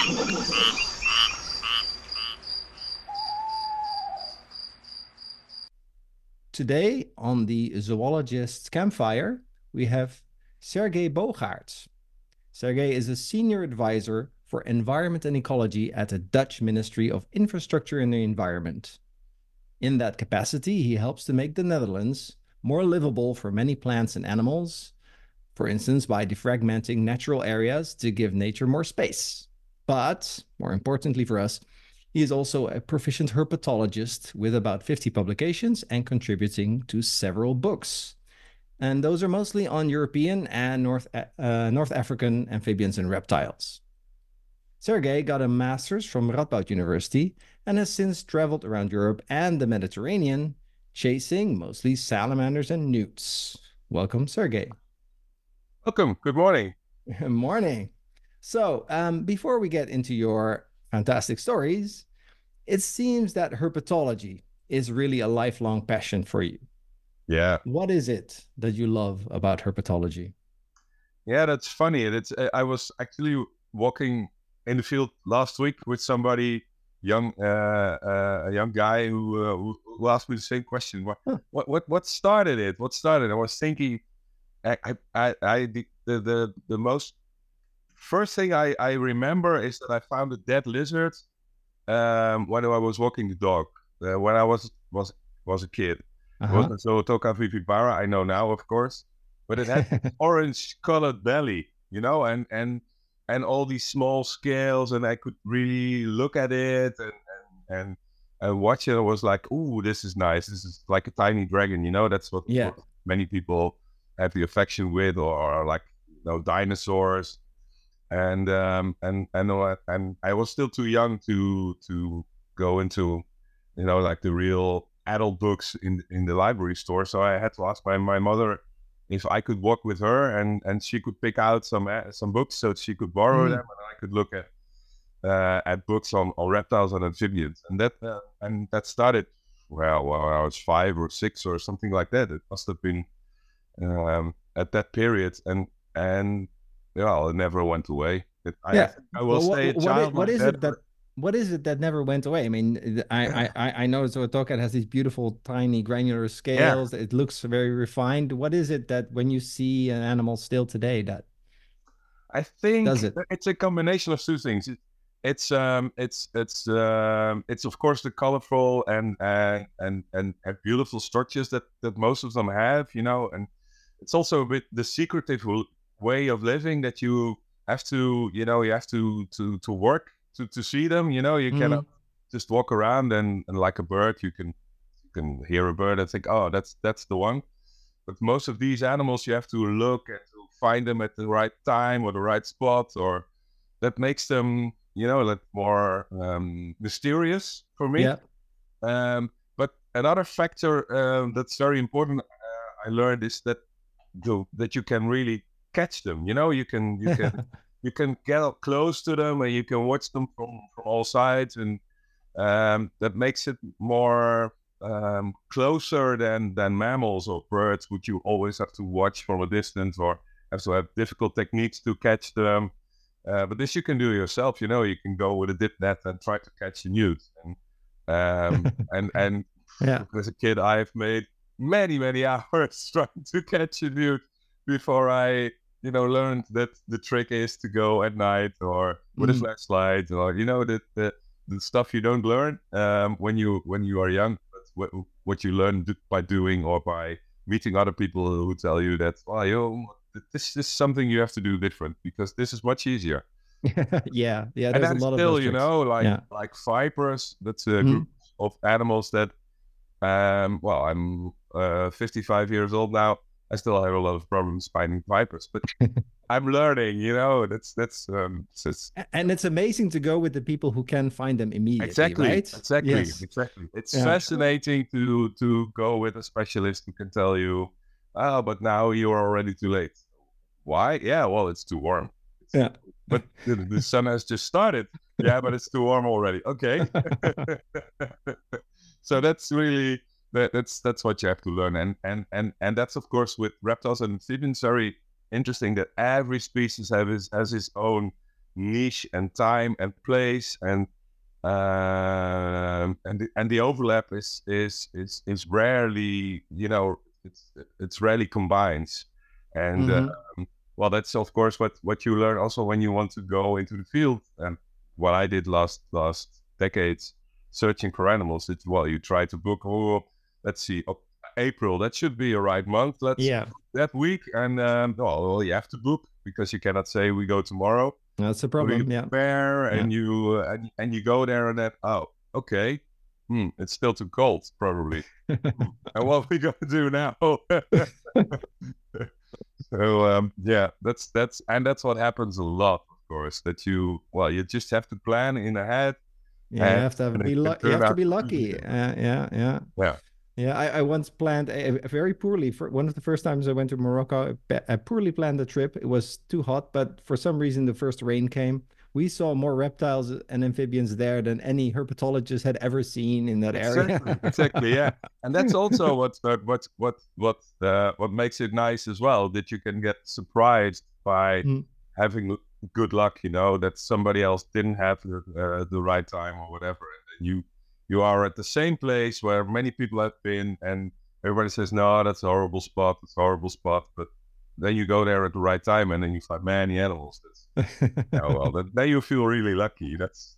Today on the Zoologist's Campfire, we have Sergey Bogaerts. Sergey is a senior advisor for environment and ecology at the Dutch Ministry of Infrastructure and the Environment. In that capacity, he helps to make the Netherlands more livable for many plants and animals, for instance, by defragmenting natural areas to give nature more space. But more importantly for us, he is also a proficient herpetologist with about 50 publications and contributing to several books. And those are mostly on European and North African amphibians and reptiles. Sergey got a master's from Radboud University and has since traveled around Europe and the Mediterranean, chasing mostly salamanders and newts. Welcome, Sergey. Welcome. Good morning. Good morning. So, before we get into your fantastic stories, it seems that herpetology is really a lifelong passion for you. Yeah. What is it that you love about herpetology? Yeah, that's funny. I was actually walking in the field last week with somebody a young guy who asked me the same question. What started it? What started? I was thinking, the most first thing I remember is that I found a dead lizard when I was walking the dog when I was a kid. It wasn't Zootoca vivipara, I know now, of course, but it had orange-colored belly, and all these small scales, and I could really look at it and watch it. I was like, "Ooh, this is nice. This is like a tiny dragon." That's what many people have the affection with, or like dinosaurs. And I was still too young to go into like the real adult books in the library store. So I had to ask my mother if I could walk with her, and she could pick out some books so she could borrow them, and I could look at books on reptiles and amphibians. And that started when I was 5 or 6 or something like that. It must have been at that period, and it never went away. I will say, what is it that never went away? I mean, I know Zootoca has these beautiful, tiny, granular scales. Yeah. It looks very refined. What is it that when you see an animal still today that I think it's a combination of two things. It's of course the colorful and beautiful structures that most of them have, and it's also a bit the secretive way of living that you have to work to see them. You cannot just walk around and like a bird, you can hear a bird and think, oh, that's the one. But most of these animals, you have to look and to find them at the right time or the right spot, or that makes them like more mysterious for me. Yeah. But another factor that's very important I learned is that you can really catch them. You can you can get up close to them and you can watch them from all sides, and that makes it more closer than mammals or birds, which you always have to watch from a distance or have to have difficult techniques to catch them. But this you can do yourself. You can go with a dip net and try to catch a newt. And yeah. As a kid, I've made many hours trying to catch a newt before I learned that the trick is to go at night or with a flashlight, or the stuff you don't learn when you are young, but what you learn by doing or by meeting other people who tell you that, this is something you have to do different because this is much easier. yeah. And then still, like vipers, that's a group of animals that, I'm 55 years old now. I still have a lot of problems finding vipers, but I'm learning, that's and it's amazing to go with the people who can find them immediately, right? Exactly. It's fascinating to go with a specialist who can tell you, but now you are already too late. Why? Yeah, well, it's too warm. But the sun has just started. Yeah, but it's too warm already. Okay. So that's really that's what you have to learn, and that's of course with reptiles and amphibians very interesting that every species has its own niche and time and place, and the overlap is rarely, it's rarely combines. And well, that's of course what you learn also when you want to go into the field. And what I did last decades, searching for animals, it's, well, you try to book, let's see, April, that should be a right month. That week, and well, you have to book, because you cannot say we go tomorrow. That's the problem. So you prepare, and you go there, and then, oh, okay, it's still too cold, probably. And what we gonna do now? So yeah, that's what happens a lot, of course. That you just have to plan in ahead. Yeah, you have to be lucky. You have to be lucky. Yeah. Yeah, I once planned a very poorly, for one of the first times I went to Morocco, I poorly planned the trip. It was too hot, but for some reason the first rain came. We saw more reptiles and amphibians there than any herpetologist had ever seen in that area. Exactly, yeah. And that's also what makes it nice as well, that you can get surprised by having good luck, that somebody else didn't have the right time or whatever. And you are at the same place where many people have been, and everybody says, no, that's a horrible spot, but then you go there at the right time, and then you find many animals. Then you feel really lucky. That's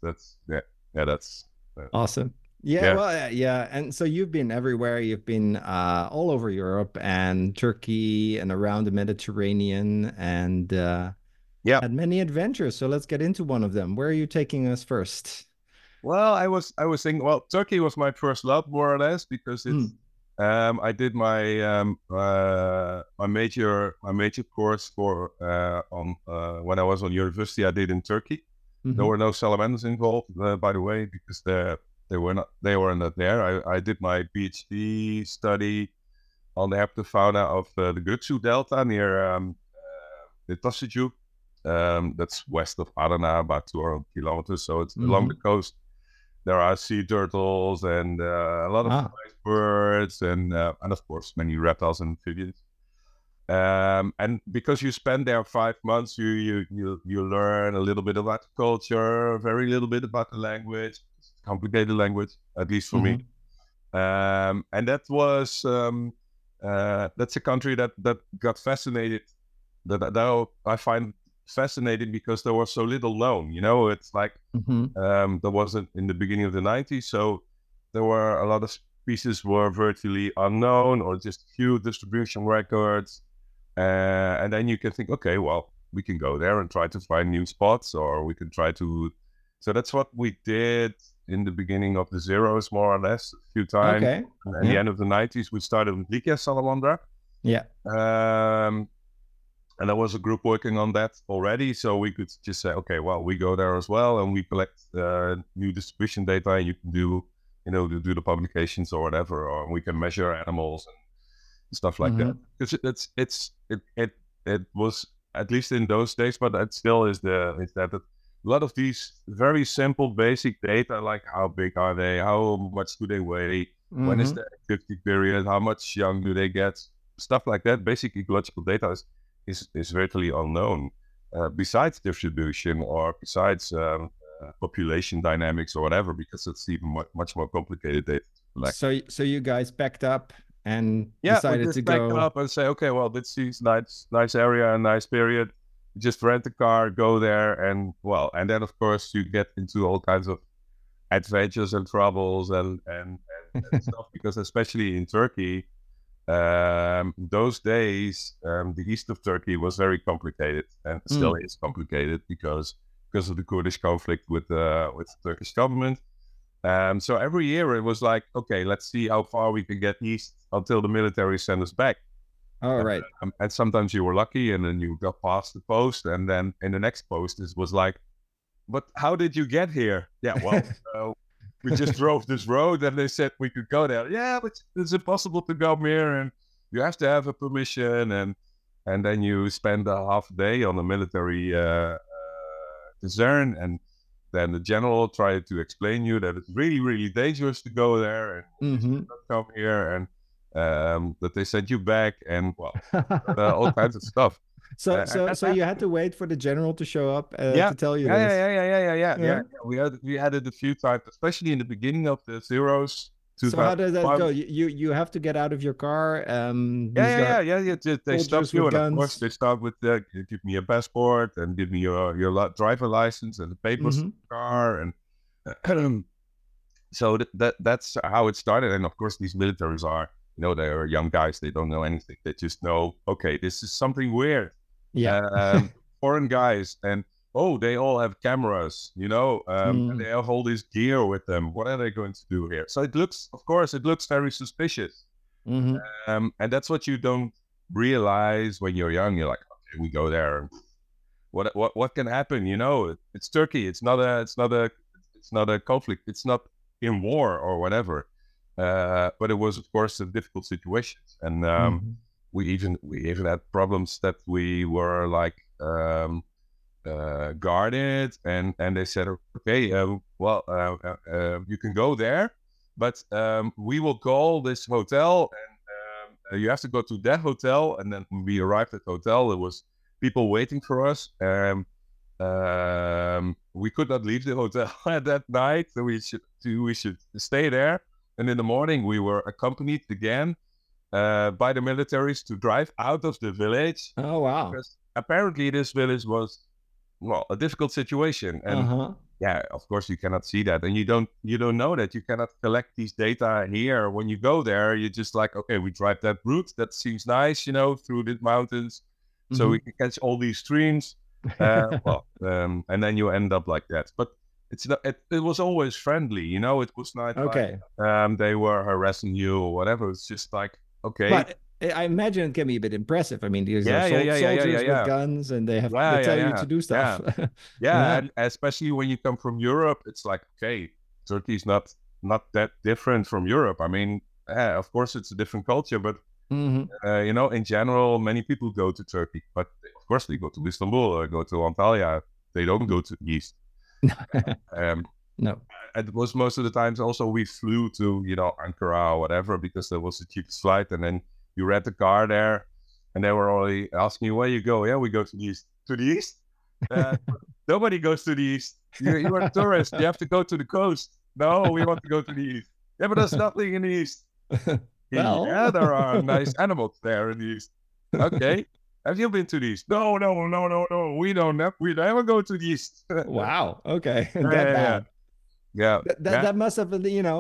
awesome. Yeah, well, yeah. And so you've been everywhere. You've been all over Europe and Turkey and around the Mediterranean, and had many adventures. So let's get into one of them. Where are you taking us first? Well, I was thinking, Turkey was my first love, more or less, because it's I did my my major course for when I was on university. I did in Turkey. There were no salamanders involved, by the way, because they were not there. I did my PhD study on the hepatofauna of the Göksu Delta near the Tosujuk. That's west of Adana, about 200 kilometers. So it's along the coast. There are sea turtles and a lot of nice birds, and of course many reptiles and amphibians. And because you spend there 5 months, you learn a little bit about the culture, very little bit about the language. It's a complicated language, at least for me. And that was that's a country that got fascinated. That I find fascinating because there was so little known. It's like there wasn't in the beginning of the 90s, so there were a lot of species were virtually unknown, or just few distribution records. And then you can think, okay, well, we can go there and try to find new spots, or we can try to. So that's what we did in the beginning of the zeros, more or less, a few times. Okay. And at the end of the 90s, we started with Lycia salamandra. Yeah. And there was a group working on that already, so we could just say, okay, well, we go there as well, and we collect new distribution data, and you can do the publications or whatever, or we can measure animals and stuff like that. Because it was, at least in those days, but it still is a lot of these very simple basic data, like how big are they, how much do they weigh, when is the activity period, how much young do they get, stuff like that. Basic ecological data is virtually unknown, besides distribution or besides population dynamics or whatever, because it's even much more complicated data. So you guys packed up and decided to go up and say, okay, well, this is nice area and nice period. Just rent a car, go there, and then of course you get into all kinds of adventures and troubles and stuff, because especially in Turkey, those days, the east of Turkey was very complicated, and still is complicated because of the Kurdish conflict with the Turkish government. So every year it was like, okay, let's see how far we can get east until the military sent us back. All right. And sometimes you were lucky, and then you got past the post, and then in the next post it was like, but how did you get here? Yeah, well, we just drove this road, and they said we could go there. Yeah, but it's impossible to go here, and you have to have a permission, and then you spend a half a day on a military concern, and then the general tried to explain you that it's really, really dangerous to go there, and you should not come here, and that they sent you back, and all kinds of stuff. So you had to wait for the general to show up Yeah, to tell you yeah, yeah, this. yeah, yeah, yeah, yeah, yeah, Yeah. yeah. We had it a few times, especially in the beginning of the zeros, So how does that 2001. go? You have to get out of your car. Yeah, These yeah, guard yeah, yeah, yeah. They stop soldiers you, with and of course guns. they start with give me a passport and give me your driver license and the papers for Hmm. the car, and so that's how it started. And of course, these militaries are, they are young guys. They don't know anything. They just know, okay, this is something weird. Yeah. Foreign guys, and oh, they all have cameras, and they have all this gear with them. What are they going to do here? So of course, it looks very suspicious. Hmm. And that's what you don't realize when you're young. You're like, okay, we go there. What can happen? It's Turkey. It's not a conflict. It's not in war or whatever. But it was, of course, a difficult situation, and we even had problems that we were like guarded, and they said, okay, you can go there, but we will call this hotel, and you have to go to that hotel. And then when we arrived at the hotel, there was people waiting for us. We could not leave the hotel at that night, so we should stay there. And in the morning, we were accompanied again by the militaries to drive out of the village. Oh wow. Because apparently this village was, a difficult situation, and yeah, of course you cannot see that, and you don't know that. You cannot collect these data here. When you go there, you're just like, okay, we drive that route. That seems nice, through the mountains, so we can catch all these streams. And then you end up like that. But it's not. It was always friendly, It was not Okay. like they were harassing you or whatever. It's just like, okay. But I imagine it can be a bit impressive. I mean, these are Yeah, soldiers with guns, and they tell you to do stuff. Yeah, and especially when you come from Europe, it's like, okay, Turkey's not that different from Europe. I mean, of course, it's a different culture, but in general, many people go to Turkey, but of course they go to Istanbul or go to Antalya. They don't go to the east. No. It was most of the times also we flew to, Ankara or whatever, because there was the cheapest flight, and then you rent a car there, and they were already asking you, where you go? Yeah, we go to the east. To the east? Nobody goes to the east. You're a tourist. You have to go to the coast. No, we want to go to the east. Yeah, but there's nothing in the east. Well, yeah, there are nice animals there in the east. Okay. Have you been to the east? No. We don't have. We never go to the east. Wow. Okay. That bad. Yeah. That must have,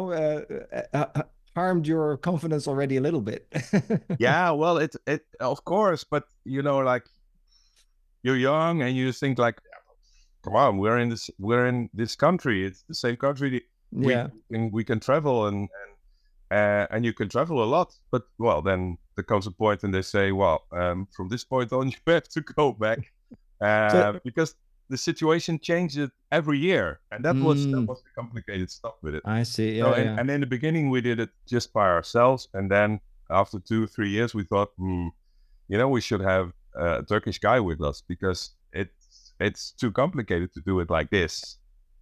harmed your confidence already a little bit. Yeah. Well, it of course, but like you're young and you think like, come on, we're in this country. It's the same country. Yeah. We can travel and you can travel a lot. But then there comes a point and they say, from this point on, you have to go back because the situation changes every year, and that was the complicated stuff with it. I see. Yeah, and in the beginning, we did it just by ourselves, and then after 2-3 years, we thought, we should have a Turkish guy with us because it's too complicated to do it like this.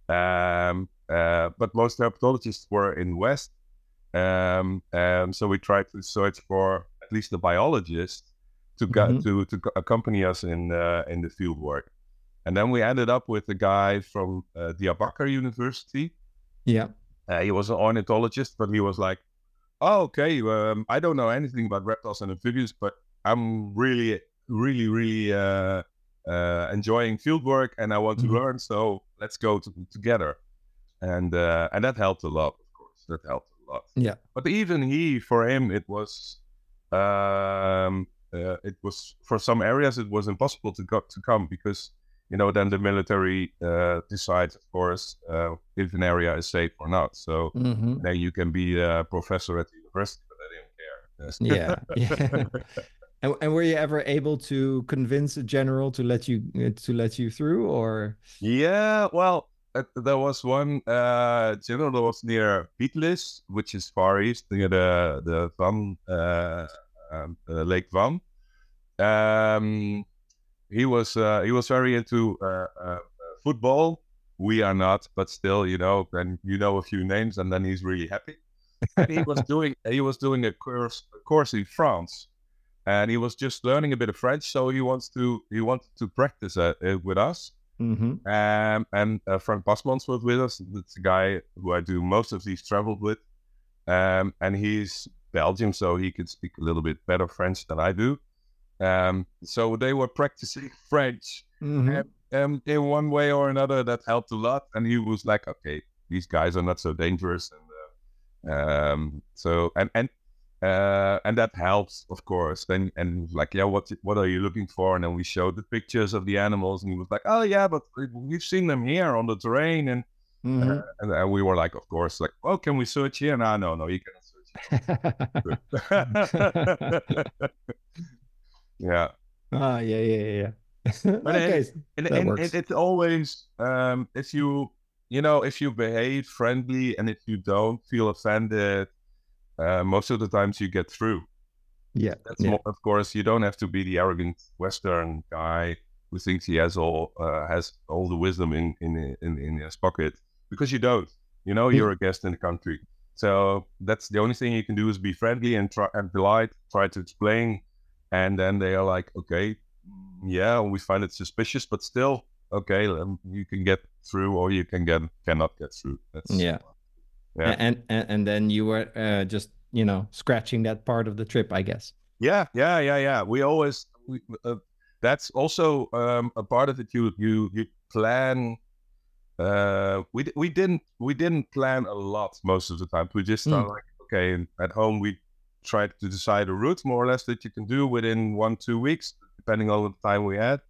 But most herpetologists were in West. So we tried to search for at least a biologist to accompany us in the field work, and then we ended up with a guy from Diyarbakir University. Yeah, he was an ornithologist, but he was like, "Oh, okay, I don't know anything about reptiles and amphibians, but I'm really, really, really enjoying field work, and I want to learn. So let's go together." And that helped a lot, of course. That helped. Yeah, but even for him, it was for some areas it was impossible to come because then the military decides, of course, if an area is safe or not. So then you can be a professor at the university, but they didn't care. Yeah. And were you ever able to convince a general to let you through, or? Yeah, well. There was one general that was near Bitlis, which is far east, near the Van, Lake Van. He was very into football. We are not, but still, and a few names, and then he's really happy. And he was doing a course in France. and he was just learning a bit of French, so he wanted to practice it with us. Mm-hmm. And Frank Pasmans was with us. That's the guy who I do most of these travels with. And he's Belgian, so he can speak a little bit better French than I do. So they were practicing French. Mm-hmm. And in one way or another, that helped a lot. And he was like, okay, these guys are not so dangerous. And and that helps, of course. And like, yeah, what are you looking for? And then we showed the pictures of the animals, and he was like, oh yeah, but we've seen them here on the terrain. And and we were like, of course, like, oh, can we search here? No, you cannot search here. Yeah. Yeah. But Okay, that works. it's always if you behave friendly and if you don't feel offended, most of the times you get through. Yeah. That's more, of course, you don't have to be the arrogant Western guy who thinks he has all the wisdom in his pocket, because you don't. You're a guest in the country, so that's the only thing you can do is be friendly and polite. Try to explain, and then they are like, okay, yeah, we find it suspicious, but still, okay, you can get through, or you cannot get through. That's yeah. And then you were just scratching that part of the trip, I guess. Yeah. We always that's also a part of it. You plan. We didn't plan a lot most of the time. We just thought like, okay, at home we tried to decide a route more or less that you can do within 1-2 weeks, depending on the time we had,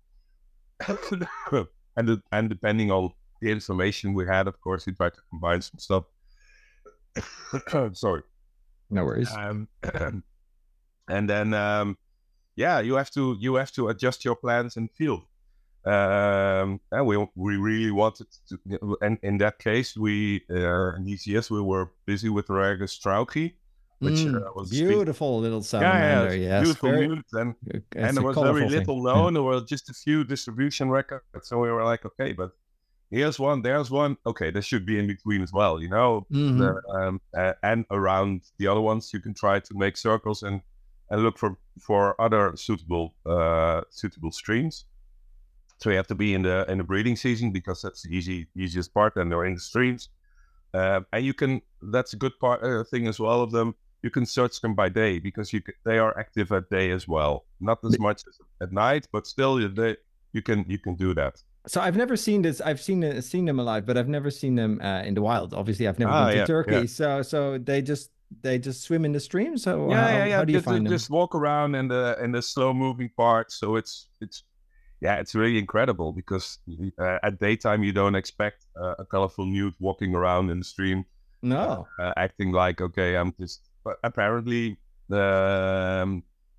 and depending on the information we had. Of course, we tried to combine some stuff. Sorry. No worries. And then you have to adjust your plans in field. And we really wanted to, and in that case, in these years we were busy with Oregus strauchi, which was beautiful little salamander. Yes, beautiful newt, and there was very little known. There were just a few distribution records, so we were like, okay, but here's one, there's one. Okay, there should be in between as well, and around the other ones, you can try to make circles and look for other suitable streams. So you have to be in the breeding season, because that's the easiest part, and they're in the streams. And that's a good thing as well of them. You can search them by day, because they are active at day as well. Not as much as at night, but still you can do that. So I've never seen this. I've seen them alive, but I've never seen them in the wild. Obviously, I've never been to Turkey. Yeah. So they just swim in the stream. So how do you find them? Just walk around in the slow moving part. So it's really incredible, because at daytime you don't expect a colorful newt walking around in the stream. No, acting like, okay, I'm just. But apparently their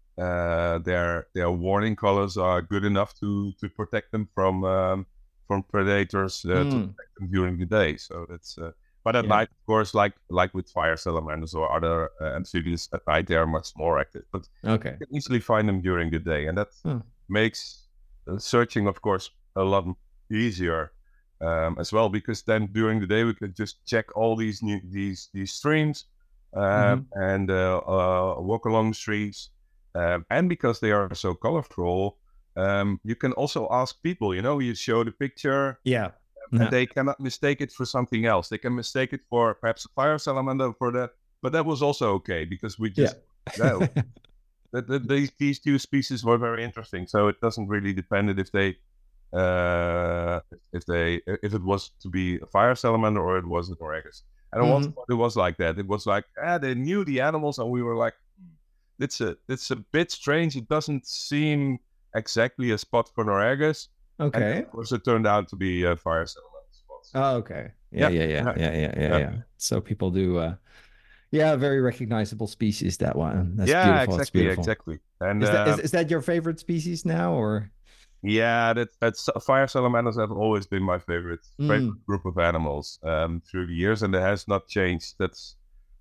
warning colors are good enough to protect them from predators, to protect them during the day. So that's. But at night, of course, like with fire salamanders or other amphibians, at night they are much more active. But you can easily find them during the day, and that makes searching, of course, a lot easier as well, because then during the day we could just check all these streams and walk along the streets, and because they are so colorful, you can also ask people. You show the picture, and they cannot mistake it for something else. They can mistake it for perhaps a fire salamander for that, but that was also okay, because we just these two species were very interesting. So it doesn't really depend if it was to be a fire salamander or it was an Oregus. And it was like that. It was like they knew the animals, and we were like, it's a bit strange. It doesn't seem exactly a spot for an Oregus. Okay. And of course, it turned out to be a fire salamander spots. Oh, okay. Yeah. So people do. Very recognizable species, that one. That's beautiful. Exactly. And is that your favorite species now, or? Yeah, that's fire salamanders have always been my favorite group of animals through the years, and it has not changed. That's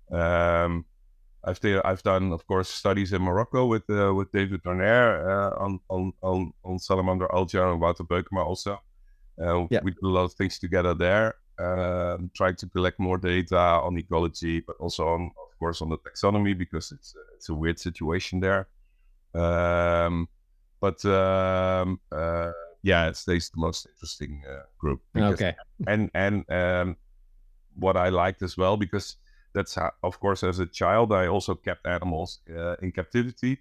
I've done, of course, studies in Morocco with David Dornaire on salamander Alger and Wouter Beukema also. We did a lot of things together there, trying to collect more data on ecology, but also of course on the taxonomy, because it's a weird situation there. But yeah, it stays the most interesting group because, Okay. and what I liked as well, because that's how, of course, as a child, I also kept animals in captivity.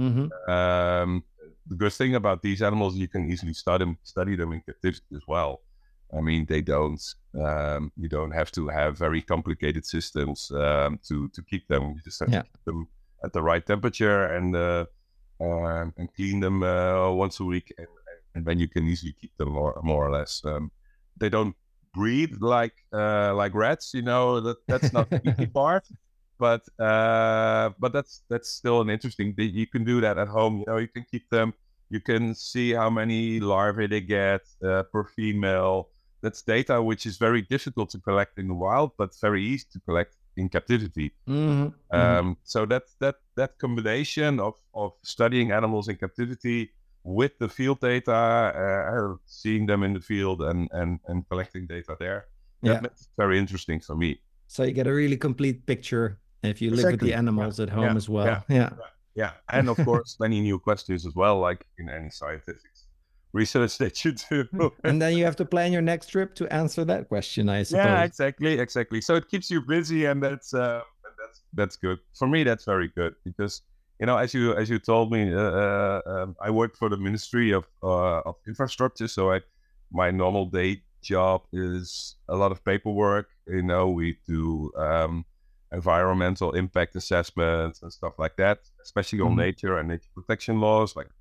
The good thing about these animals, you can easily study them in captivity as well. I mean, they don't. You don't have to have very complicated systems to keep them. You just have to keep them at the right temperature and clean them once a week, and then you can easily keep them more or less. They don't breed like rats. You know, that's not the easy part. But that's still an interesting thing. You can do that at home. You know, you can keep them. You can see how many larvae they get per female. That's data which is very difficult to collect in the wild, but very easy to collect in captivity. So that combination of studying animals in captivity with the field data, seeing them in the field and collecting data there, that makes it very interesting for me. So you get a really complete picture if you live with the animals at home as well. Yeah. And of course, many new questions as well, like in any scientific research that you do. And then you have to plan your next trip to answer that question, I suppose. Yeah, exactly. So it keeps you busy, and that's good. For me, that's very good because, you know, as you told me, I work for the Ministry of Infrastructure, so my normal day job is a lot of paperwork. You know, we do environmental impact assessments and stuff like that, especially on nature and nature protection laws, like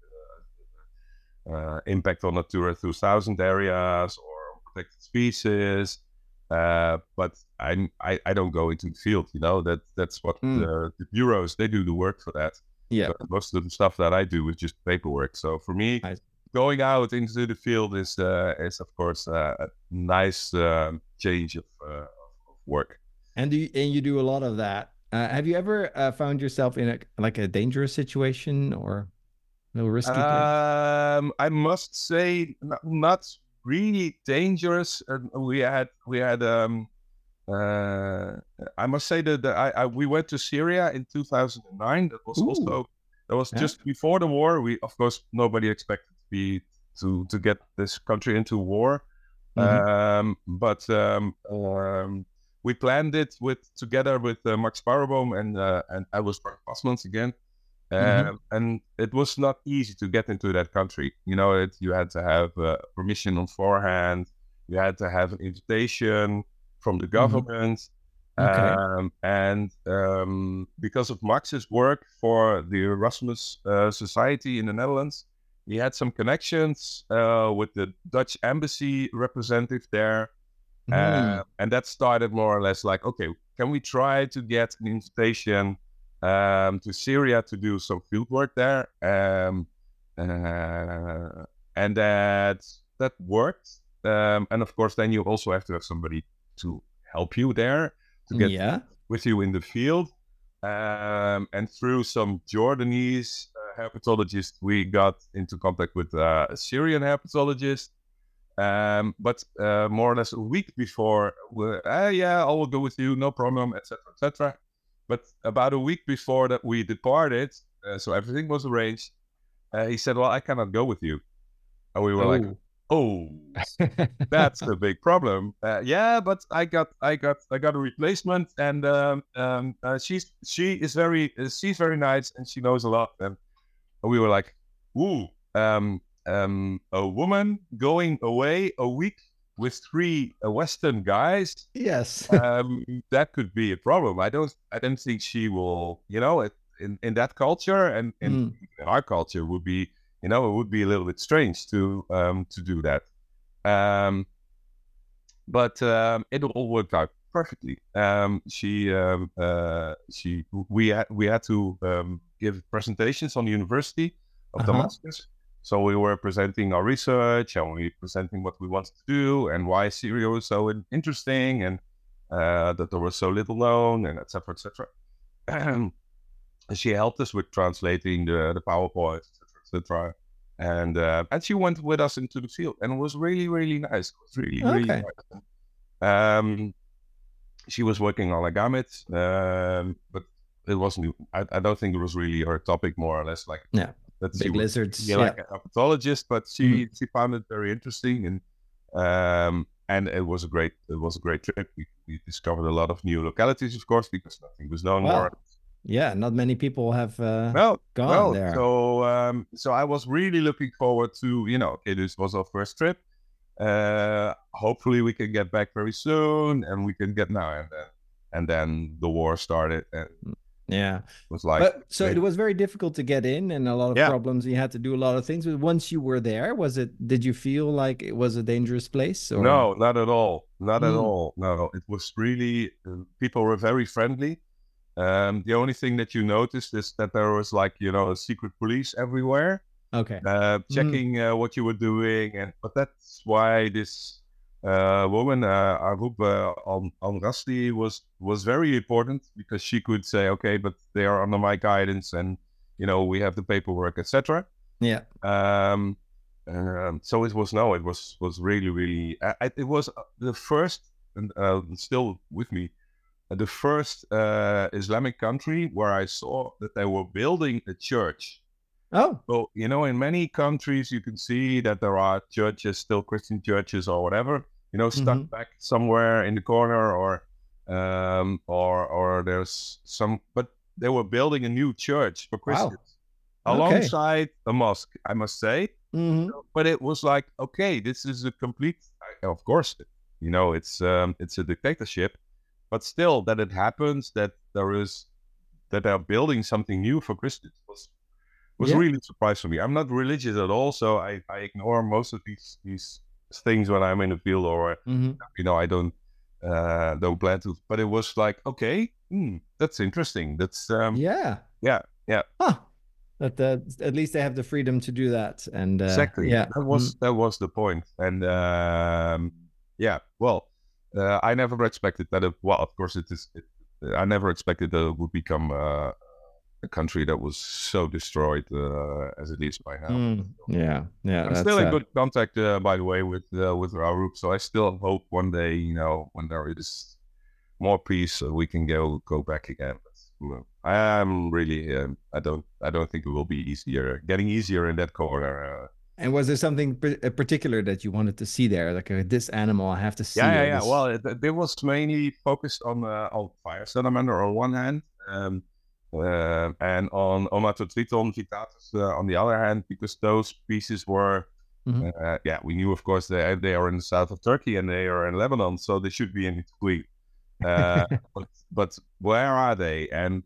impact on Natura 2000 areas or protected species. But I don't go into the field. You know, that's what the bureaus, they do the work for that. Yeah. But most of the stuff that I do is just paperwork. So for me, going out into the field is of course a nice change of work. And you do a lot of that. Have you ever found yourself in a dangerous situation or a little risky place? I must say, not really dangerous. We had. I must say that we went to Syria in 2009. That was just before the war. We, of course, nobody expected to get this country into war. But we planned it together with Max Pareboom and I was Bart Pasmans again. And it was not easy to get into that country. You know, you had to have permission on forehand. You had to have an invitation from the government. And because of Max's work for the Erasmus Society in the Netherlands, he had some connections with the Dutch embassy representative there. And that started more or less like, okay, can we try to get an invitation to Syria to do some field work there? And that worked. And of course, then you also have to have somebody to help you there, to get with you in the field. And through some Jordanese herpetologist, we got into contact with a Syrian herpetologist. But more or less a week before, I will go with you, no problem, etc., etc. But about a week before that we departed, so everything was arranged. He said, "Well, I cannot go with you," and we were like, "Oh, that's a big problem." But I got a replacement, and she's very nice, and she knows a lot. And we were like, "Ooh, a woman going away a week with 3 Western guys, yes, that could be a problem. I don't think she will, you know, in that culture and in our culture would be, you know, it would be a little bit strange to do that. But it all worked out perfectly. We had to give presentations on the University of Damascus. So we were presenting our research and we were presenting what we wanted to do and why Syria was so interesting and that there was so little known and et cetera, et cetera. And she helped us with translating the PowerPoint, et cetera. And she went with us into the field and it was really, really nice. It was really, really nice. She was working on agamet, but it wasn't, I don't think it was really her topic, more or less, like that she Big was lizards. like a herpetologist, but she found it very interesting, and it was a great trip. We discovered a lot of new localities, of course, because nothing was known more. Yeah, not many people have gone there. So I was really looking forward to, this was our first trip. Hopefully we can get back very soon, and we can get now and then the war started. And it was like, so it was very difficult to get in, and a lot of problems. You had to do a lot of things. But once you were there, did you feel like it was a dangerous place? Or? No, not at all. Not at all. No, it was really, people were very friendly. The only thing that you noticed is that there was like, a secret police everywhere. Okay. Checking what you were doing. But that's why this woman, Arup Al-Rasli, was very important, because she could say, okay, but they are under my guidance, and, we have the paperwork, etc. Yeah. So it was really, really, it was the first, and still with me, the first Islamic country where I saw that they were building a church. Oh. So, in many countries, you can see that there are churches, still Christian churches or whatever, stuck back somewhere in the corner, or there's some, but they were building a new church for Christians alongside a mosque, I must say. But it was like, okay, this is a complete, of course, it's a dictatorship, but still that it happens that they're building something new for Christians was really a surprise for me. I'm not religious at all, so I ignore most of these things when I'm in the field, or I don't plan to. But it was like, okay, that's interesting. That's yeah. Huh. That at least they have the freedom to do that, and exactly. Yeah, that was the point. And well, I never expected that. Well, of course, I never expected that it would become a country that was so destroyed as it is by now. Yeah. I'm still in good contact, by the way, with Arup. So I still hope one day, when there is more peace, we can go back again. But, I am really, I don't think it will be getting easier in that corner. And was there something particular that you wanted to see there? Like this animal, I have to see. Yeah. Well, it was mainly focused on fire salamander on one hand. And on Omatotryton vittatus on the other hand, because those species were, we knew, of course, they are in the south of Turkey and they are in Lebanon, so they should be in between. But where are they? And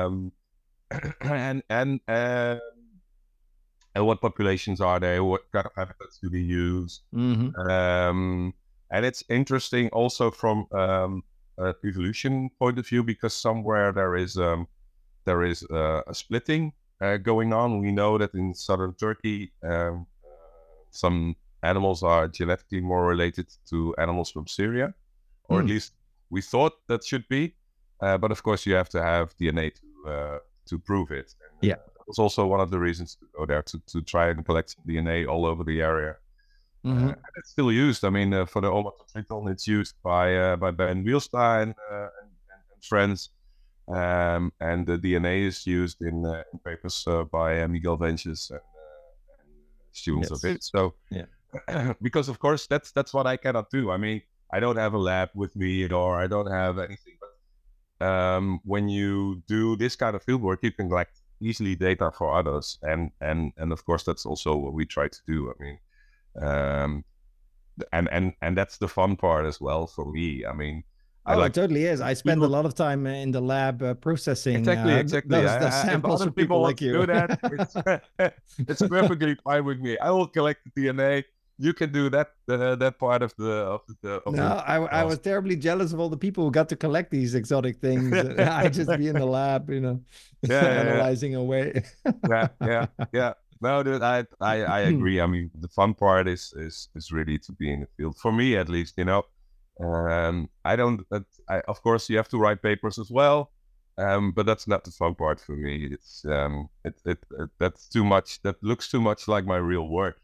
what populations are they? What kind of habitats do they use? And it's interesting also from evolution point of view, because somewhere there is a splitting going on. We know that in southern Turkey, some animals are genetically more related to animals from Syria, or at least we thought that should be. But of course, you have to have DNA to prove it. And, that was also one of the reasons to go there, to try and collect DNA all over the area. And it's still used. I mean, for the Omatotryton, it's used by Ben Wielstein and friends. And the DNA is used in papers by Miguel Vences and students of it. So, because of course that's what I cannot do. I mean, I don't have a lab with me, or I don't have anything. But when you do this kind of field work, you can collect easily data for others, and of course that's also what we try to do. I mean, and that's the fun part as well for me. I mean. It totally is. I spend a lot of time in the lab processing exactly those samples if for people like you. Do that, it's perfectly fine with me. I will collect the DNA. You can do that part of the. I was terribly jealous of all the people who got to collect these exotic things. I just be in the lab, analyzing away. Yeah. No, dude, I agree. I mean, the fun part is really to be in the field, for me at least. I don't. Of course, you have to write papers as well, but that's not the fun part for me. It's that's too much. That looks too much like my real work.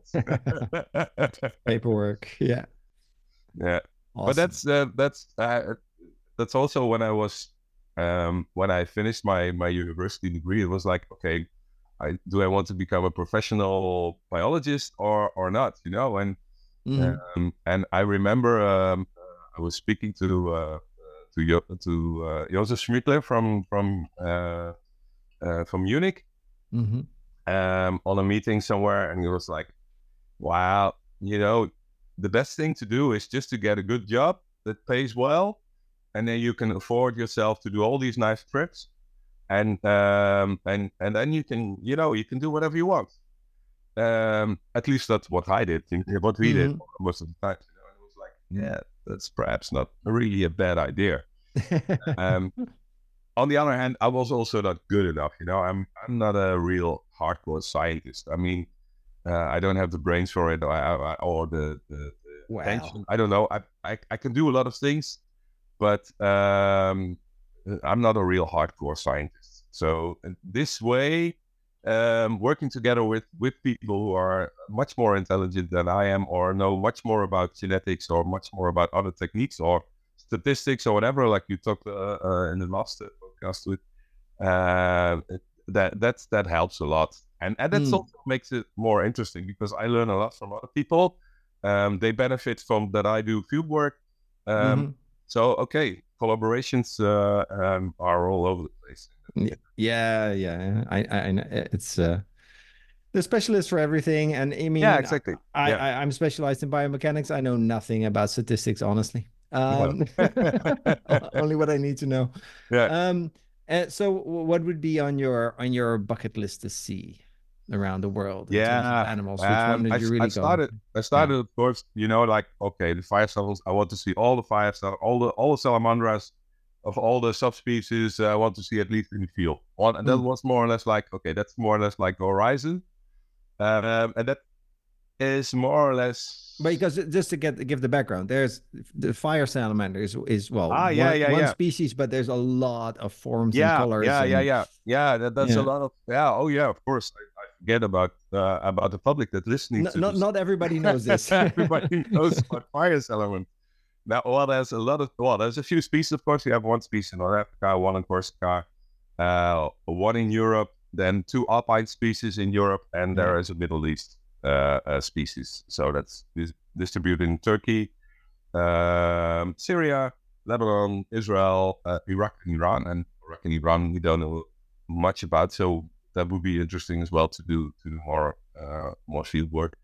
Paperwork. Yeah. Awesome. But that's also when I was when I finished my university degree. It was like, okay, I want to become a professional biologist or not? And I remember I was speaking to Josef Schmiedler from Munich on a meeting somewhere, and he was like, "Wow, the best thing to do is just to get a good job that pays well, and then you can afford yourself to do all these nice trips, and then you can do whatever you want." At least that's what I did, what we did most of the time. And it was like, yeah, that's perhaps not really a bad idea. On the other hand, I was also not good enough. I'm not a real hardcore scientist. I mean, I don't have the brains for it, or the attention. I don't know. I can do a lot of things, but I'm not a real hardcore scientist. So this way, working together with people who are much more intelligent than I am, or know much more about genetics, or much more about other techniques, or statistics, or whatever, like you talked in the last podcast with, that helps a lot, and that's also makes it more interesting, because I learn a lot from other people. They benefit from that I do field work. So okay, collaborations are all over the place. Yeah. I know it's the specialist for everything, and I mean, yeah, exactly. I'm specialized in biomechanics. I know nothing about statistics, honestly. Only what I need to know. Yeah. So what would be on your bucket list to see around the world in terms of animals? Which one did you really go? I started, of course, like, okay, the fire salamanders. I want to see all the fire salamanders, all the salamanders of all the subspecies. I want to see at least in the field. And that was more or less like, okay, that's more or less like the horizon. And that is more or less, because just to give the background, there's the fire salamander is one species, but there's a lot of forms and colors. That's a lot of of course. I forget about the public that listening to this. Not everybody knows this. Everybody knows about fire salamander. Now, there's a few species, of course. We have one species in North Africa, one in Corsica, one in Europe, then 2 alpine species in Europe, and there is a Middle East species. So that's distributed in Turkey, Syria, Lebanon, Israel, Iraq, and Iran. And Iraq and Iran we don't know much about, so that would be interesting as well to do more field work.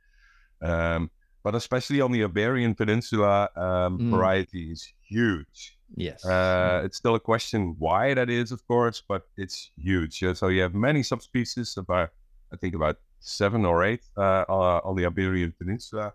But especially on the Iberian Peninsula, variety is huge. Yes. It's still a question why that is, of course, but it's huge. So you have many subspecies, I think about 7 or 8 on the Iberian Peninsula.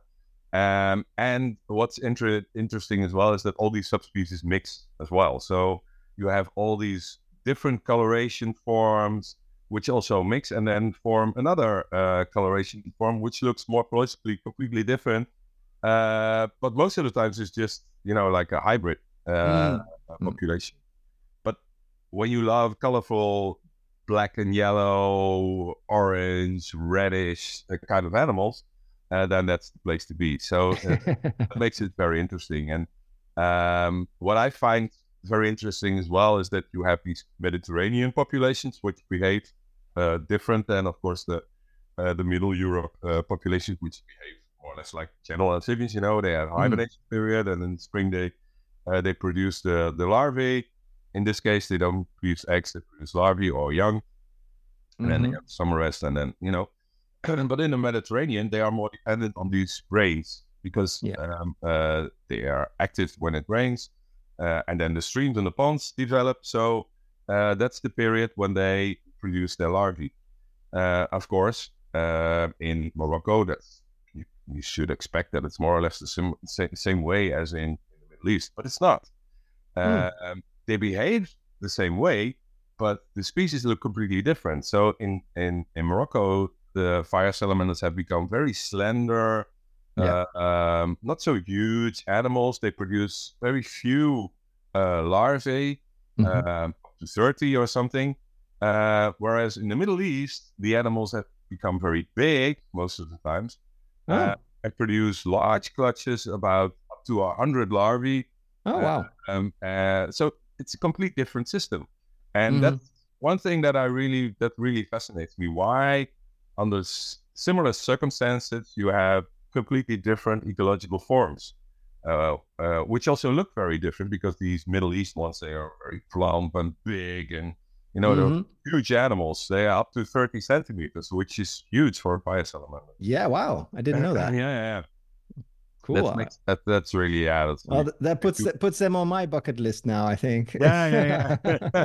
And what's interesting as well is that all these subspecies mix as well. So you have all these different coloration forms, which also mix and then form another coloration form, which looks more politically completely different. But most of the times it's just, like a hybrid population. But when you love colorful black and yellow, orange, reddish kind of animals, then that's the place to be. So that makes it very interesting. And what I find very interesting as well is that you have these Mediterranean populations which behave different than, of course, the Middle Europe populations, which behave more or less like general amphibians. They have a hibernation period, and in spring they produce the larvae. In this case, they don't produce eggs; they produce larvae or young, and then they have summer rest, and then But in the Mediterranean, they are more dependent on these rains because they are active when it rains, and then the streams and the ponds develop. So that's the period when they produce their larvae. Of course, in Morocco, you should expect that it's more or less the same way as in the Middle East, but it's not. They behave the same way, but the species look completely different. So in Morocco, the fire salamanders have become very slender, not so huge animals. They produce very few larvae, up to 30 or something. Whereas in the Middle East, the animals have become very big most of the times. And produce large clutches, about up to 100 larvae. Oh, wow. So it's a complete different system. And one thing that really fascinates me, why under similar circumstances you have completely different ecological forms, which also look very different because these Middle East ones, they are very plump and big, and they're huge animals. They are up to 30 centimeters, which is huge for a fire salamander. Yeah, wow, I didn't know that. Yeah. Cool. That's really That's well, really, that puts them on my bucket list now, I think. Yeah.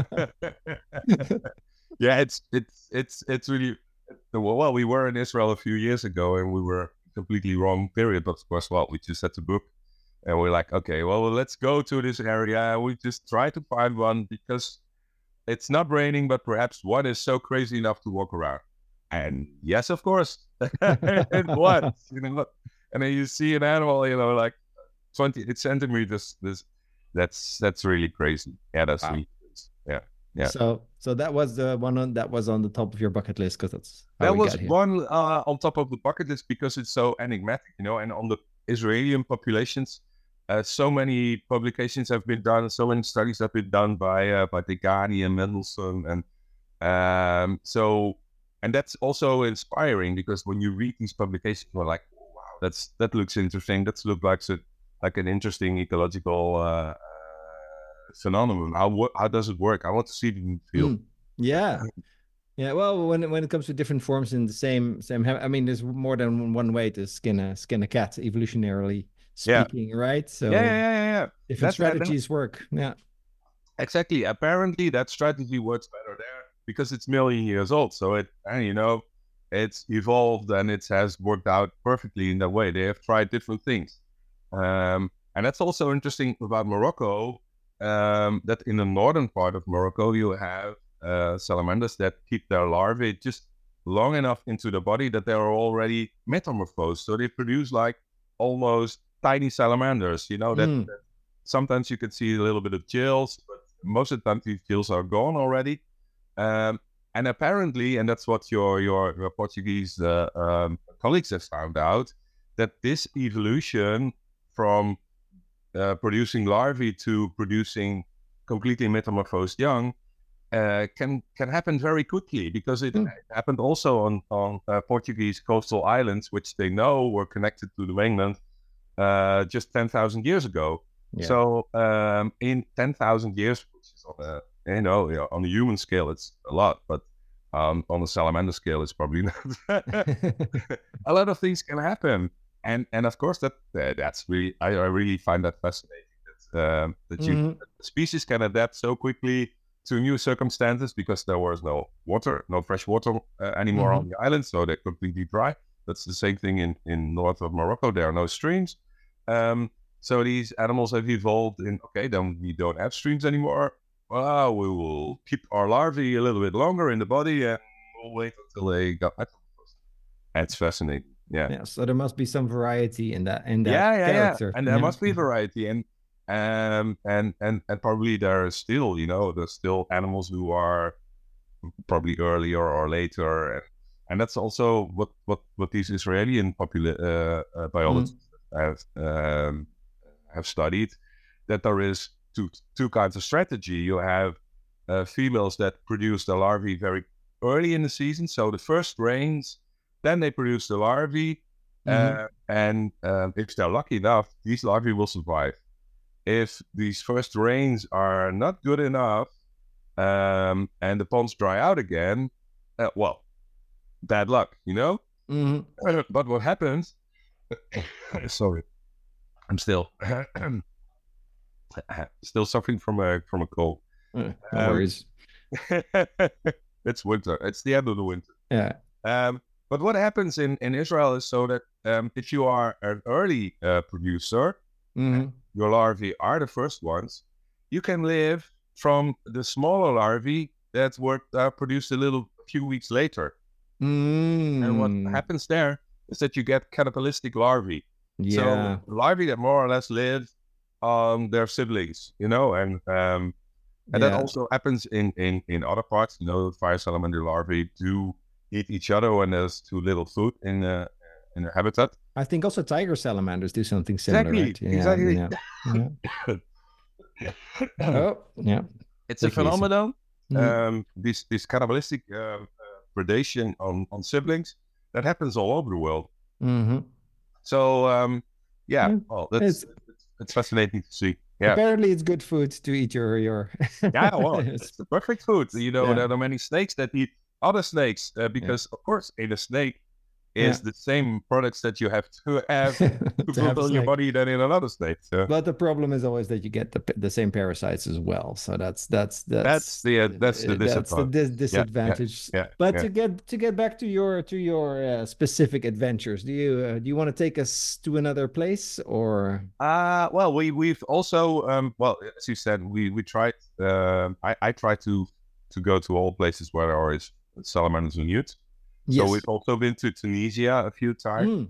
Yeah, it's really well. We were in Israel a few years ago, and we were completely wrong period. But of course, we just had to book, and we're like, okay, well, let's go to this area. We just try to find one because it's not raining, but perhaps one is so crazy enough to walk around. And yes, of course, it was. And then you see an animal, like 28 centimeters. That's really crazy. Yeah, that's really crazy. Yeah. So that was the one that was on the top of your bucket list, because that's how that was one on top of the bucket list because it's so enigmatic, and on the Israeli populations, so many publications have been done, so many studies have been done by Degani and Mendelssohn, and and that's also inspiring because when you read these publications, you're like, wow, that looks interesting. That looks like an interesting ecological phenomenon. How does it work? I want to see it in the field. Yeah. Well, when it comes to different forms in the same, I mean, there's more than one way to skin a cat, evolutionarily speaking, right? So yeah. Different strategies work. Yeah. Exactly. Apparently, that strategy works better there because it's million years old. So it's evolved and it has worked out perfectly in that way. They have tried different things, and that's also interesting about Morocco. That in the northern part of Morocco, you have salamanders that keep their larvae just long enough into the body that they are already metamorphosed. So they produce like almost tiny salamanders, that sometimes you can see a little bit of gills, but most of the time these gills are gone already. And apparently, and that's what your Portuguese colleagues have found out, that this evolution from producing larvae to producing completely metamorphosed young can happen very quickly because it happened also on Portuguese coastal islands, which they know were connected to the mainland just 10,000 years ago. Yeah. So in 10,000 years, which is on the human scale, it's a lot, but on the salamander scale, it's probably not. A lot of things can happen. And of course that's really I really find that fascinating that the species can adapt so quickly to new circumstances because there was no fresh water anymore on the island, so they're completely dry. That's the same thing in north of Morocco. There are no streams, so these animals have evolved in then we don't have streams anymore. Well, we will keep our larvae a little bit longer in the body and we'll wait until they got metamorphosed. That's fascinating. Yeah. So there must be some variety in that character. Yeah. And there must be variety, and probably there's still animals who are probably earlier or later, and that's also what these Israeli biologists have studied, that there is two kinds of strategy. You have females that produce the larvae very early in the season, so the first rains. Then they produce the larvae, and if they're lucky enough, these larvae will survive. If these first rains are not good enough, and the ponds dry out again, bad luck, But what happens? Sorry, I'm still suffering from a cold. No worries. It's winter. It's the end of the winter. Yeah. But what happens in Israel is so that if you are an early producer, your larvae are the first ones, you can live from the smaller larvae that were produced a few weeks later. And what happens there is that you get cannibalistic larvae. Yeah. So larvae that more or less live on their siblings, and that also happens in other parts. Fire salamander larvae do eat each other when there's too little food in their habitat. I think also tiger salamanders do something similar. Exactly. Right? Yeah. Oh, yeah. It's a phenomenon This cannibalistic predation on siblings that happens all over the world. So well, it's fascinating to see. Yeah. Apparently, it's good food to eat your. Yeah, well, it's the perfect food. There are many snakes that eat other snakes because, of course, in a snake is the same products that you have to fulfill your body than in another snake. So. But the problem is always that you get the same parasites as well. So that's the disadvantage. But to get back to your specific adventures, do you want to take us to another place or? Well, we've also as you said, we tried. I tried to go to all places where there is salamanders and newts. So we've also been to Tunisia a few times.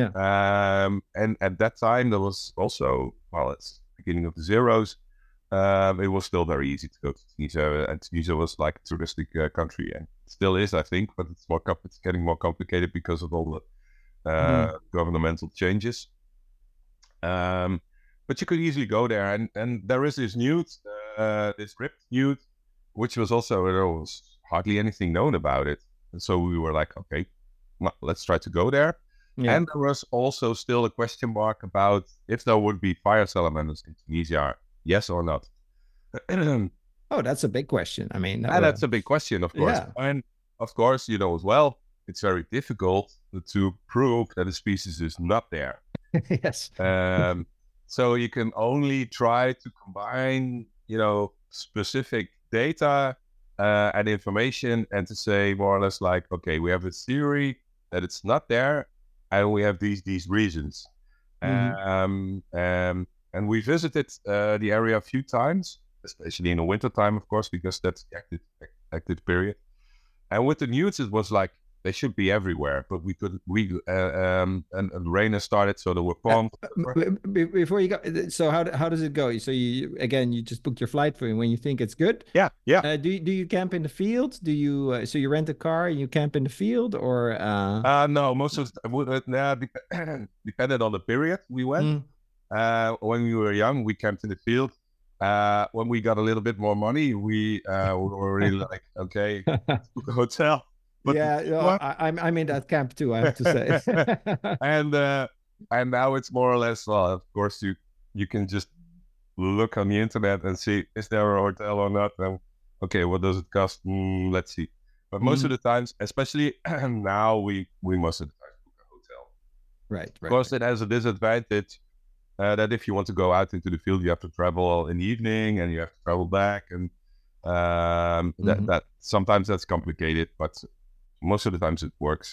And at that time there was also, it's the beginning of the zeros. It was still very easy to go to Tunisia, and Tunisia was like a touristic country, and it still is, I think, but it's getting more complicated because of all the governmental changes. But you could easily go there, and there is this newt, this ripped newt, which was also, there was hardly anything known about it. And so we were like, okay, well, let's try to go there. And there was also still a question mark about if there would be fire salamanders in Tunisia, yes or not. Oh, that's a big question. I mean, that's a big question, of course. And of course, as well, it's very difficult to prove that a species is not there. Yes. So you can only try to combine, specific data and information, and to say more or less like, okay, we have a theory that it's not there, and we have these reasons. And we visited the area a few times, especially in the winter time, of course, because that's the active period. And with the newts, it was like they should be everywhere, but we couldn't. And rain has started, so there were ponds. Before you go, so how does it go? So you just booked your flight for when you think it's good. Yeah. Do you camp in the field? Do you so you rent a car and you camp in the field, or? No, most of depended on the period we went. When we were young, we camped in the field. When we got a little bit more money, we were really like, okay, book a hotel. But I'm in that camp too, I have to say. And now it's more or less, well, of course you can just look on the internet and see, is there a hotel or not? And okay, what does it cost? Let's see. But most of the times, especially now, we most of the time book a hotel. Right. Of course, it has a disadvantage that if you want to go out into the field, you have to travel in the evening and you have to travel back, and that sometimes that's complicated, but most of the times it works.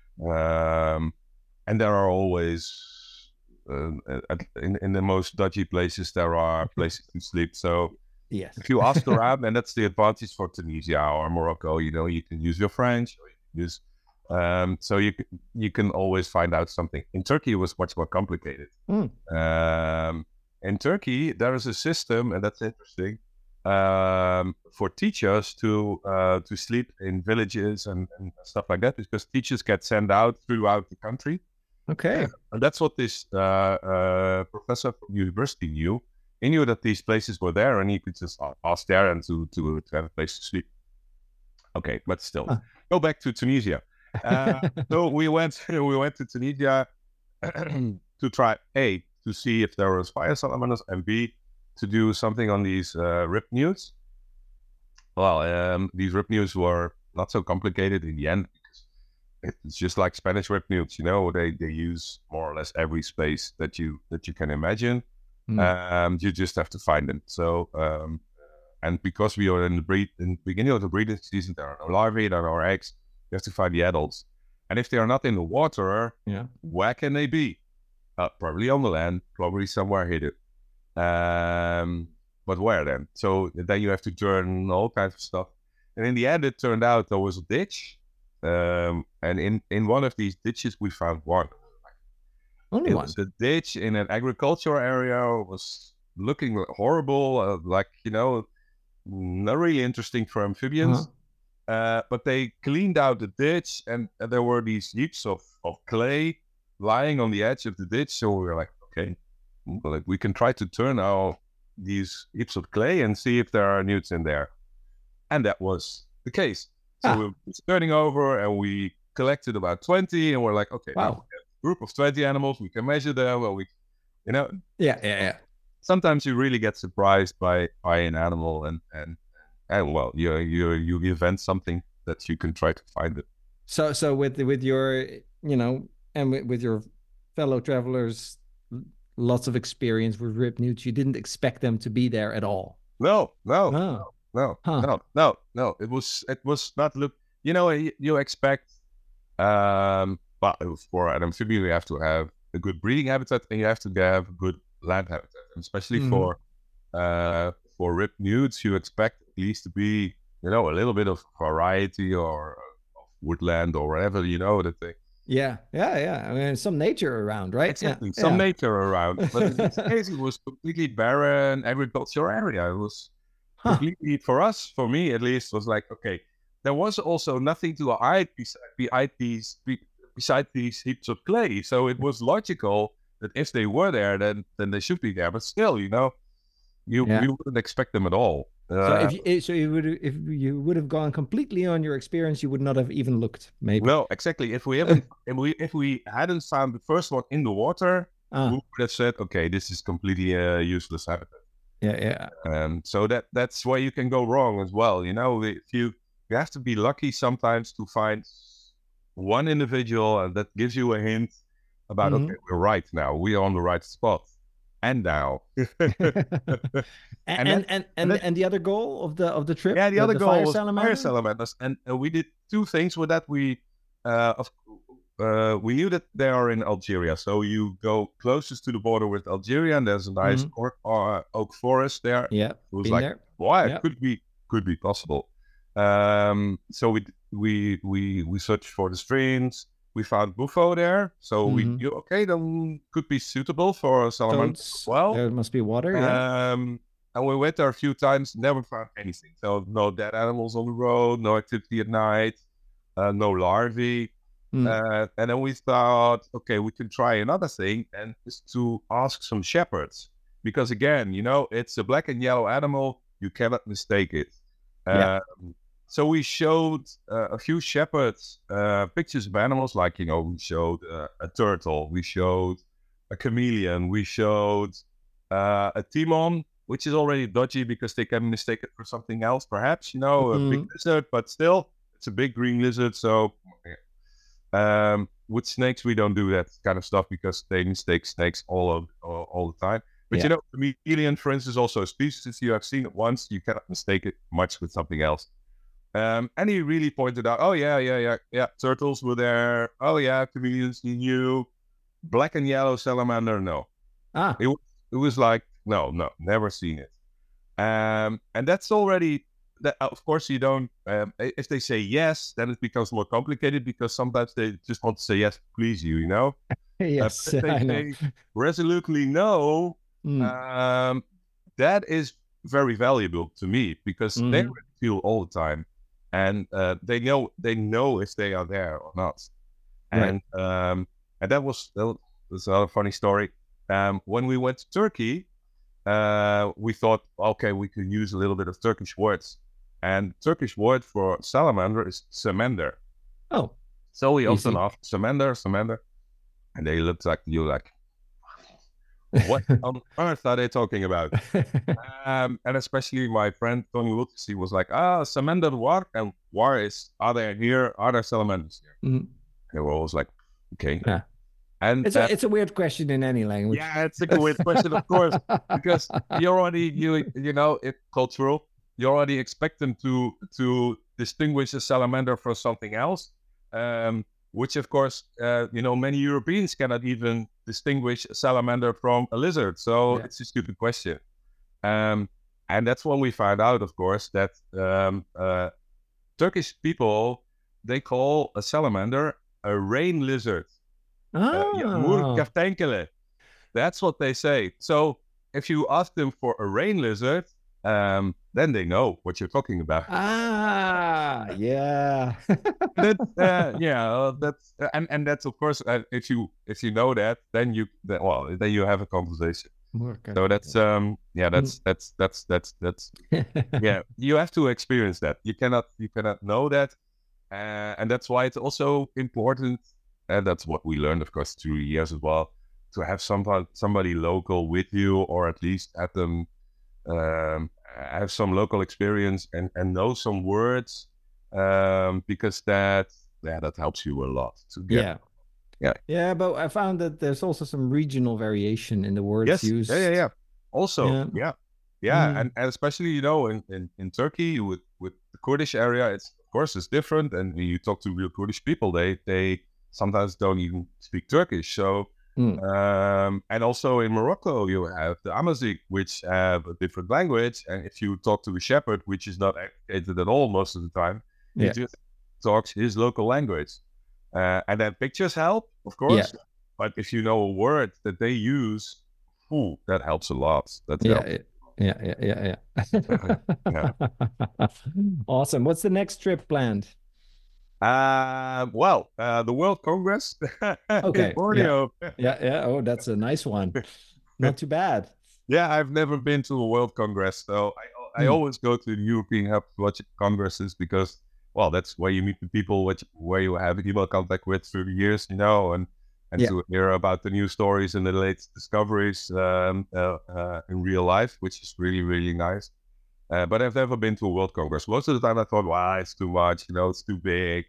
And there are always in the most dodgy places, there are places to sleep. So if you ask around, and that's the advantage for Tunisia or Morocco, you can use your French, or you can use so you can always find out something. In Turkey, it was much more complicated. In Turkey, there is a system, and that's interesting, for teachers to sleep in villages and stuff like that, because teachers get sent out throughout the country. Okay. And that's what this professor from university knew. He knew that these places were there, and he could just ask there and to have a place to sleep. Okay, but still, go back to Tunisia. So we went to Tunisia to try A, to see if there was fire salamanders, and B, to do something on these ripped newts. Well, these ripped newts were not so complicated in the end, because it's just like Spanish ripped newts. They use more or less every space that you can imagine. You just have to find them. So and because we are in the beginning of the breeding season, there are no larvae, there are no eggs. You have to find the adults, and if they are not in the water, where can they be? Probably on the land, probably somewhere hidden. But where then? So then you have to turn all kinds of stuff. And in the end, it turned out there was a ditch. And in one of these ditches, we found one. Only one? It was a ditch in an agricultural area. It was looking horrible, not really interesting for amphibians. But they cleaned out the ditch, and there were these heaps of clay lying on the edge of the ditch. So we were like, okay, we can try to turn these heaps of clay and see if there are newts in there. And that was the case. So we were turning over and we collected about 20 and we're like, okay, now we have a group of 20 animals. We can measure them and Yeah. Sometimes you really get surprised by an animal and well, you invent something that you can try to find it. So with your, and with your fellow travelers, lots of experience with ribbed newts, you didn't expect them to be there at all. No. It was not look. You expect. But for an amphibian, you have to have a good breeding habitat and you have to have a good land habitat, and especially for ribbed newts, you expect at least to be, a little bit of variety or of woodland or whatever, the thing. Yeah. I mean, some nature around, right? Exactly, some nature around. But in this case, it was completely barren agricultural area. It was completely, for me at least, was like, okay, there was also nothing to hide beside these heaps of clay. So it was logical that if they were there, then they should be there. But still, you wouldn't expect them at all. So if you would have gone completely on your experience, you would not have even looked. Maybe. No, exactly. If we hadn't found the first one in the water, we would have said, okay, this is completely useless habitat. Yeah. So that's where you can go wrong as well. If you have to be lucky sometimes to find one individual, and that gives you a hint about okay, we're right now. We are on the right spot. And now, and the other goal of the trip, the other goal was fire salamanders, and we did two things with that. We knew that they are in Algeria, so you go closest to the border with Algeria, and there's a nice oak forest there. Yeah, it was like, why could be possible. So we searched for the streams. We found bufo there, so we knew, okay, then could be suitable for salamander as well. There must be water, and we went there a few times, never found anything. So no dead animals on the road, no activity at night, no larvae. And then we thought, okay, we can try another thing, and is to ask some shepherds. Because again, it's a black and yellow animal, you cannot mistake it. So we showed a few shepherds pictures of animals, like, we showed a turtle, we showed a chameleon, we showed a timon, which is already dodgy because they can mistake it for something else, perhaps, a big lizard, but still, it's a big green lizard. So with snakes, we don't do that kind of stuff because they mistake snakes all the time. But chameleon, for instance, also a species. You have seen it once, you cannot mistake it much with something else. And he really pointed out, oh, yeah, turtles were there. Oh, yeah, chameleons, he knew. Black and yellow salamander, no. It was like, no, never seen it. And that's already, that. Of course, you don't, if they say yes, then it becomes more complicated because sometimes they just want to say yes, please you, Yes, if they say resolutely no, that is very valuable to me because they feel all the time. And they know if they are there or not. And that was another funny story. When we went to Turkey, we thought, okay, we could use a little bit of Turkish words. And Turkish word for salamander is samander. Oh. So we often asked samander. And they looked like you like, what on earth are they talking about? And especially my friend Tony Wilkes, was like, salamander war, and war is, are there salamanders here? And they were always like, okay. Yeah. And it's a weird question in any language. Yeah, it's a weird question, of course, because it's cultural. You already expect them to distinguish a salamander from something else. Which, of course, many Europeans cannot even distinguish a salamander from a lizard. So it's a stupid question. And that's when we found out, of course, that Turkish people, they call a salamander a rain lizard. Yağmur kertenkele. That's what they say. So if you ask them for a rain lizard, then they know what you're talking about. Yeah. That's and that's, of course, if you know that, then you have a conversation. So that's yeah. You have to experience that. You cannot know that, and that's why it's also important. And that's what we learned, of course, through the years as well, to have somebody local with you, or at least have them have some local experience and know some words, because that helps you a lot to get. Yeah, but I found that there's also some regional variation in the words used. Yeah. Also, yeah. And especially in Turkey with the Kurdish area, it's of course it's different. And you talk to real Kurdish people, they sometimes don't even speak Turkish. So and also in Morocco, you have the Amazigh, which have a different language. And if you talk to a shepherd, which is not educated at all most of the time, he just talks his local language. And then pictures help, of course. But if you know a word that they use, that helps a lot. Yeah. Awesome. What's the next trip planned? The World Congress in Borneo. Yeah. Oh, that's a nice one. Not too bad. Yeah, I've never been to a World Congress, so I always go to the European Herpetological Congresses because, well, that's where you meet the people where you have email contact with through the years, and to hear about the new stories and the latest discoveries in real life, which is really, really nice. But I've never been to a World Congress. Most of the time I thought, wow, it's too much, it's too big.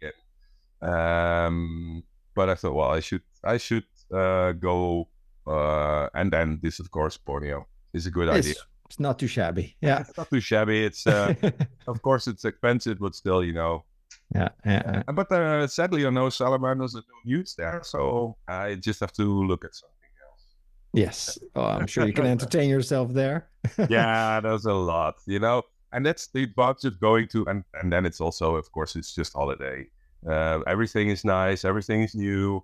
But I thought, well, I should go. And then this, of course, Borneo is a good idea. It's not too shabby. Yeah. It's not too shabby. It's, of course, it's expensive, but still, Yeah. But sadly, no salamanders and no newts there. So I just have to look at something else. Yes. Oh, I'm sure you can entertain yourself there. Yeah, there's a lot, and that's the advantage of going to, and then it's also, of course, it's just holiday. Everything is nice, everything is new.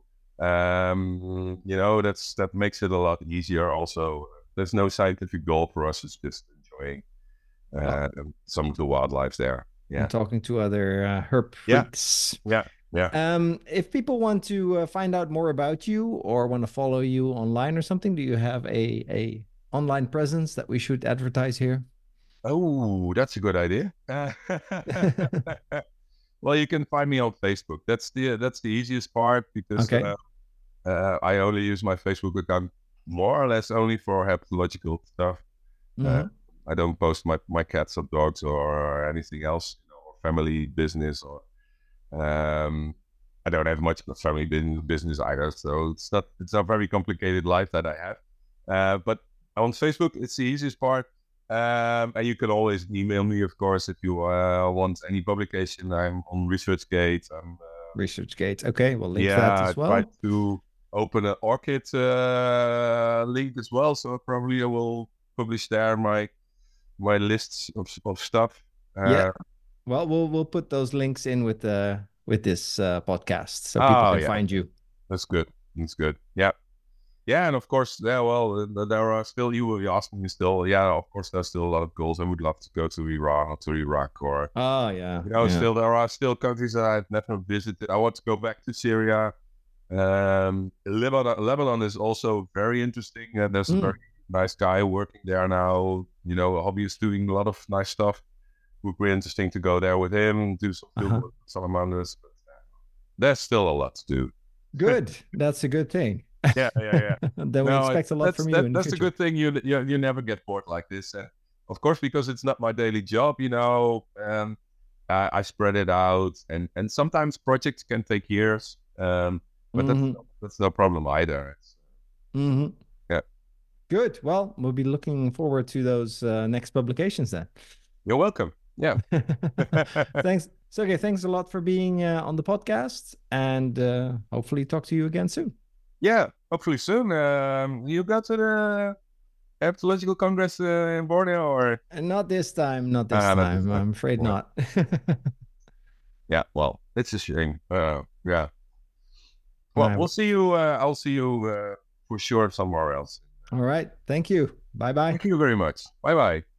That makes it a lot easier. Also, there's no scientific goal for us. It's just enjoying some of the wildlife there. Yeah, and talking to other herp freaks. Yeah. If people want to find out more about you or want to follow you online or something, do you have a online presence that we should advertise here? Oh, that's a good idea. Well, you can find me on Facebook. That's the easiest part because I only use my Facebook account more or less only for herpetological stuff. I don't post my cats or dogs or anything else, or family business, or I don't have much of a family business either. So it's not very complicated life that I have. But on Facebook, it's the easiest part. And you can always email me, of course, if you want any publication. I'm on ResearchGate. ResearchGate. Okay, we'll link that as well. I tried to open an ORCID link as well, so probably I will publish there my lists of stuff. Well, we'll put those links in with this podcast, so people can find you. That's good. Yeah, and of course, there are still, you will be asking me still, of course, there's still a lot of goals. I would love to go to Iran or to Iraq or... Still, there are still countries that I've never visited. I want to go back to Syria. Lebanon is also very interesting. There's a very nice guy working there now, a hobbyist doing a lot of nice stuff. It would be interesting to go there with him, do some field work with salamanders. But there's still a lot to do. Good. That's a good thing. Yeah. Then we expect a lot from you. That's a good thing. You never get bored like this. Of course, because it's not my daily job, I spread it out, and sometimes projects can take years. But that's no problem either. Yeah. Good. Well, we'll be looking forward to those next publications then. You're welcome. Yeah. Thanks. Sergey, thanks a lot for being on the podcast, and hopefully talk to you again soon. Yeah, hopefully soon. You go to the Herpetological Congress in Borneo, or? Not this time. Not this time. I'm afraid not. Yeah, well, it's a shame. Yeah. Well, we'll see you. I'll see you for sure somewhere else. All right. Thank you. Bye-bye. Thank you very much. Bye-bye.